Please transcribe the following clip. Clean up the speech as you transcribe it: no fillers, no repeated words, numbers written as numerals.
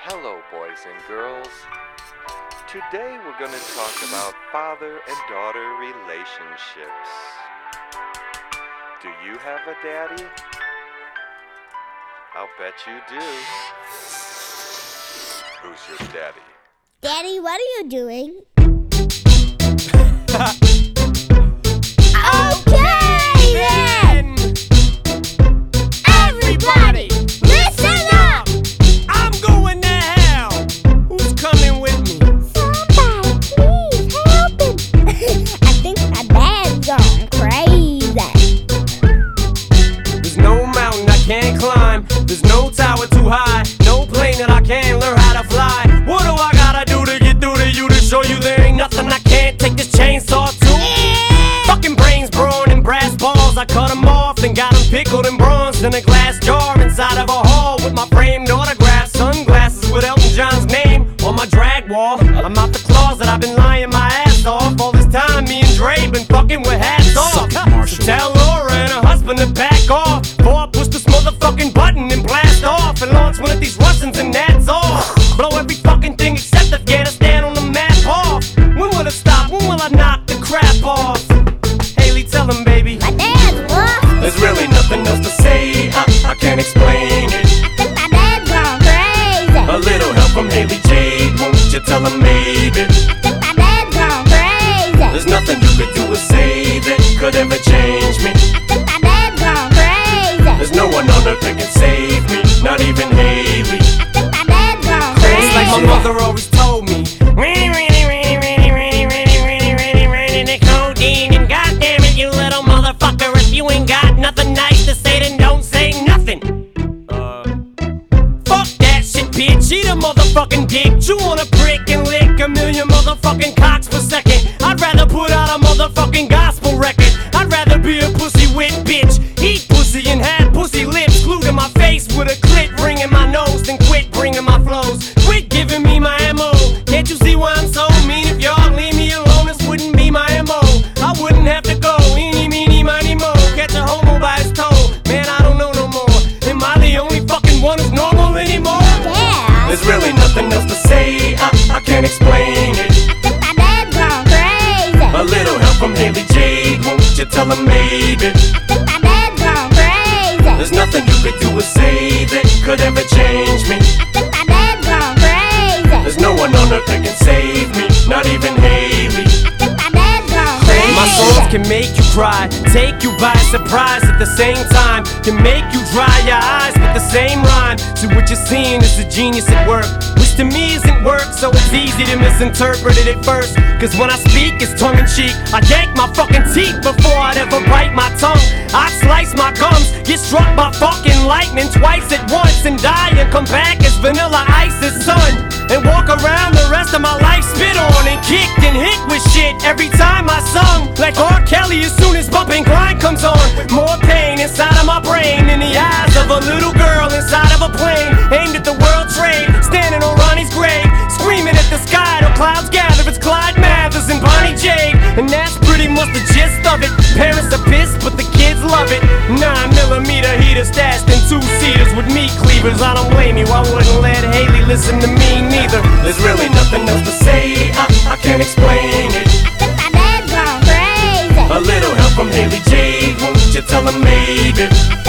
Hello, boys and girls. Today we're going to talk about father and daughter relationships. Do you have a daddy? I'll bet you do. Who's your daddy? Daddy, what are you doing? Okay then! Everybody, listen up! I'm going to hell! Who's coming with me? Somebody, please help him! I think my dad's gone crazy. There's no mountain I can't climb. There's no tower too high. No plane that I can't learn how to fly. What do I gotta do to get through to you to show you there ain't nothing I can't take this chainsaw to? Fucking brains, brawn, and brass balls. I cut them off and got them pickled and bronzed in a glass jar inside of a hall with my framed autograph. Sunglasses with Elton John's name on my drag wall. I'm out the closet, I've been lying my ass off. All this time me and Dre been fucking with hats off. So tell Laura and her husband to back off before I push this motherfucking button and blast off and launch one of these Russians and that's all. Blow every fucking thing except Afghanistan on the map off. When will it stop? When will I knock the crap off? Haley, tell him, baby. My dad's lost. There's really nothing else to say. I can't explain it. I think my dad's gone crazy. A little help from Haley Jade, won't you tell him maybe? I think my dad's gone crazy. There's nothing you could do or say that could ever change me. I think my dad's gone crazy. There's no one on earth that can save me, not even Haley. I think my dad's gone crazy. It's like my mother always told me. The codeine, and goddamn it, you little motherfucker, if you ain't got nothing nice to say, then don't say nothing. Fuck that shit, bitch. Eat a motherfucking dick. Chew on a prick and lick a million motherfucking cocks per second. I'd rather put out a motherfucking gospel record. I'd rather be a pussy wit bitch. Eat pussy and have pussy lips glued to my face with a clit ring in my nose. Then quit bringing my flows. Quit giving me my MO. Can't you see why I'm so mean? If y'all leave me alone, this wouldn't be my MO. I wouldn't have to go. Eeny, meeny, miny, mo. Catch a homo by his toe. Man, I don't know no more. Am I the only fucking one who's normal anymore? Yeah. There's really nothing else to say. I can't explain it. I think my dad's gone crazy. A little help from Haley Jade, won't you tell him maybe? I think my dad's gone crazy. There's nothing you could do or say that could ever change me. I think my dad's gone crazy. There's no one on earth that can save me, not even Haley. I think my dad's gone crazy. My songs can make you cry, take you by surprise at the same time. Can make you dry your eyes with the same rhyme. So what you're seeing is a genius at work, which to me isn't work, so it's easy to misinterpret it at first. Cause when I speak, it's tongue-in-cheek. I yank my fucking teeth before I'd ever bite my tongue. I'd slice my gums, get struck by fucking lightning twice at once, and die and come back as Vanilla Ice's son. And walk around the rest of my life spit on and kicked and hit with shit every time I sung. Like R. Kelly as soon as bumping grind comes on. More pain inside of my brain in the eyes of a little girl inside of a plane aimed at the World Trade, standing on Ronnie's grave, screaming at the sky till clouds gather. It's Clyde Mathers and Bonnie Jade, and that's pretty much the gist of it. Parents are pissed, but the kids love it. 9mm heater stashed in 2-seaters with meat cleavers. I don't blame you, I wouldn't let Haley listen to me neither. There's really nothing else to say, I can't explain it. I think my dad's gone crazy. A little help from Haley Jade, won't you tell him maybe? I think